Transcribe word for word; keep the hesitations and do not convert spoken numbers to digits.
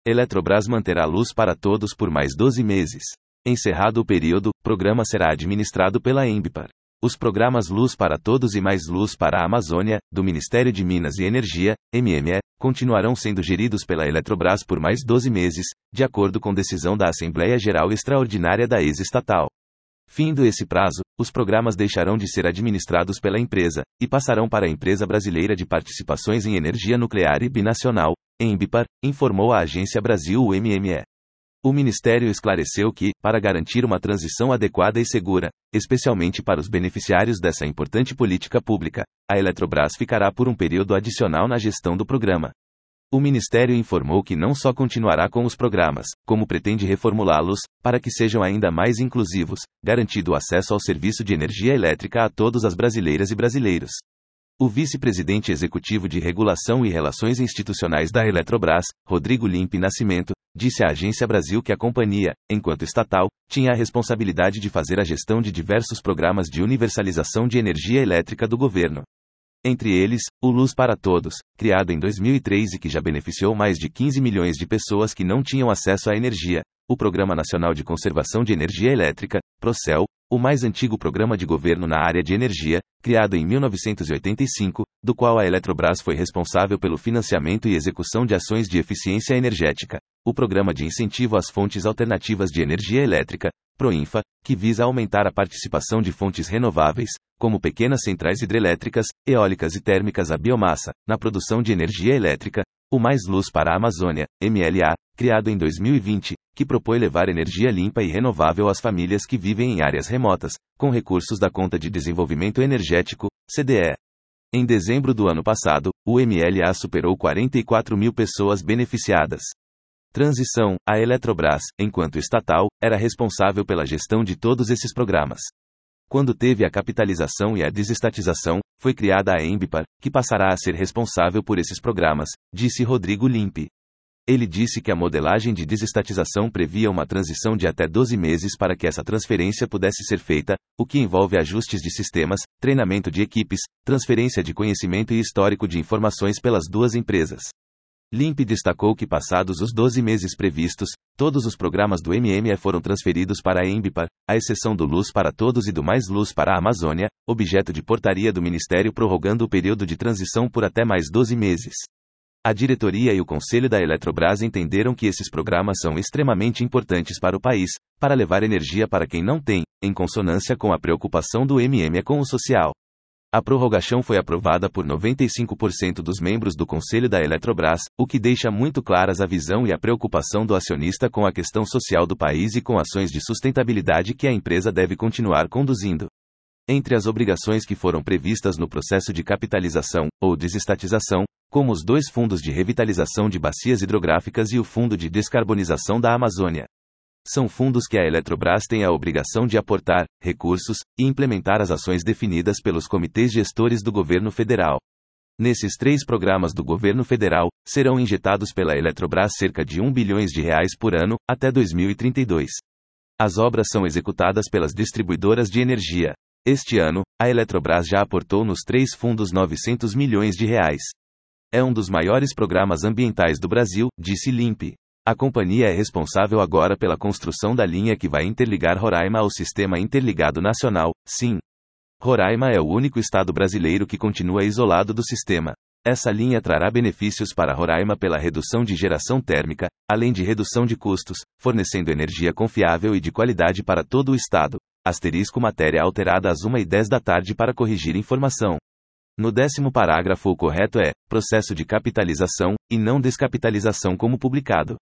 Eletrobras manterá luz para todos por mais doze meses. Encerrado o período, o programa será administrado pela Embipar. Os programas Luz para Todos e Mais Luz para a Amazônia, do Ministério de Minas e Energia, M M E, continuarão sendo geridos pela Eletrobras por mais doze meses, de acordo com decisão da Assembleia Geral Extraordinária da ex-estatal. Findo esse prazo, os programas deixarão de ser administrados pela empresa, e passarão para a Empresa Brasileira de Participações em Energia Nuclear e Binacional, Embipar, informou a Agência Brasil U M M E. O Ministério esclareceu que, para garantir uma transição adequada e segura, especialmente para os beneficiários dessa importante política pública, a Eletrobras ficará por um período adicional na gestão do programa. O Ministério informou que não só continuará com os programas, como pretende reformulá-los, para que sejam ainda mais inclusivos, garantindo o acesso ao serviço de energia elétrica a todas as brasileiras e brasileiros. O vice-presidente executivo de Regulação e Relações Institucionais da Eletrobras, Rodrigo Limpe Nascimento, disse à Agência Brasil que a companhia, enquanto estatal, tinha a responsabilidade de fazer a gestão de diversos programas de universalização de energia elétrica do governo. Entre eles, o Luz para Todos, criado em dois mil e três e que já beneficiou mais de quinze milhões de pessoas que não tinham acesso à energia, o Programa Nacional de Conservação de Energia Elétrica, PROCEL, o mais antigo programa de governo na área de energia, criado em mil novecentos e oitenta e cinco, do qual a Eletrobras foi responsável pelo financiamento e execução de ações de eficiência energética, o Programa de Incentivo às Fontes Alternativas de Energia Elétrica, PROINFA, que visa aumentar a participação de fontes renováveis, como pequenas centrais hidrelétricas, eólicas e térmicas à biomassa, na produção de energia elétrica, o Mais Luz para a Amazônia, M L A, criado em dois mil e vinte, que propõe levar energia limpa e renovável às famílias que vivem em áreas remotas, com recursos da Conta de Desenvolvimento Energético, C D E. Em dezembro do ano passado, o M L A superou quarenta e quatro mil pessoas beneficiadas. Transição: a Eletrobras, enquanto estatal, era responsável pela gestão de todos esses programas. Quando teve a capitalização e a desestatização, foi criada a Embipar, que passará a ser responsável por esses programas, disse Rodrigo Limpe. Ele disse que a modelagem de desestatização previa uma transição de até doze meses para que essa transferência pudesse ser feita, o que envolve ajustes de sistemas, treinamento de equipes, transferência de conhecimento e histórico de informações pelas duas empresas. Limpe destacou que passados os doze meses previstos, todos os programas do M M E foram transferidos para a Embipar, à exceção do Luz para Todos e do Mais Luz para a Amazônia, objeto de portaria do Ministério prorrogando o período de transição por até mais doze meses. A diretoria e o conselho da Eletrobras entenderam que esses programas são extremamente importantes para o país, para levar energia para quem não tem, em consonância com a preocupação do M M E com o social. A prorrogação foi aprovada por noventa e cinco por cento dos membros do conselho da Eletrobras, o que deixa muito claras a visão e a preocupação do acionista com a questão social do país e com ações de sustentabilidade que a empresa deve continuar conduzindo. Entre as obrigações que foram previstas no processo de capitalização, ou desestatização, como os dois fundos de revitalização de bacias hidrográficas e o Fundo de Descarbonização da Amazônia. São fundos que a Eletrobras tem a obrigação de aportar recursos e implementar as ações definidas pelos comitês gestores do governo federal. Nesses três programas do governo federal, serão injetados pela Eletrobras cerca de um bilhão de reais por ano, até dois mil e trinta e dois. As obras são executadas pelas distribuidoras de energia. Este ano, a Eletrobras já aportou nos três fundos novecentos milhões de reais. É um dos maiores programas ambientais do Brasil, disse Limpe. A companhia é responsável agora pela construção da linha que vai interligar Roraima ao Sistema Interligado Nacional, S I N. Roraima é o único estado brasileiro que continua isolado do sistema. Essa linha trará benefícios para Roraima pela redução de geração térmica, além de redução de custos, fornecendo energia confiável e de qualidade para todo o estado. Asterisco matéria alterada às uma e dez da tarde para corrigir informação. No décimo parágrafo o correto é, processo de capitalização, e não descapitalização como publicado.